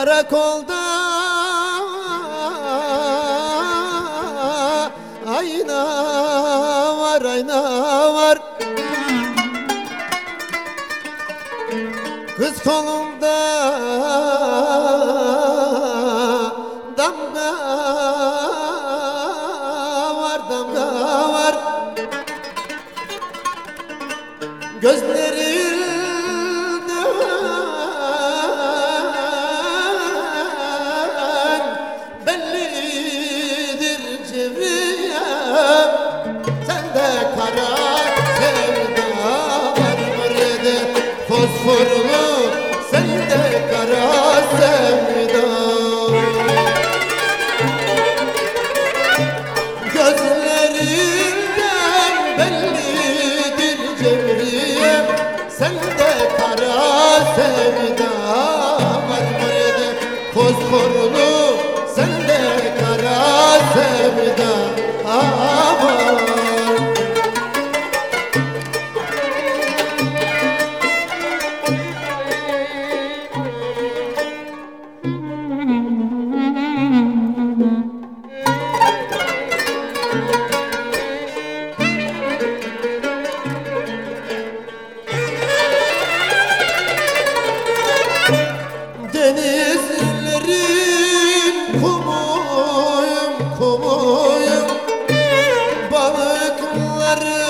Karakolda ayna var, ayna var. Kız kolunda damga var, damga var. Gözlerinden bellidir Cevriyem. Sende kara sevda var, mürede fosforlu. Sende kara sevda. Gözlerinden bellidir Cevriyem. Sende kara sevda var, mürede fosforlu. Sende kara sevda var. Denizlerin kumuyum, kumuyum. Balıkları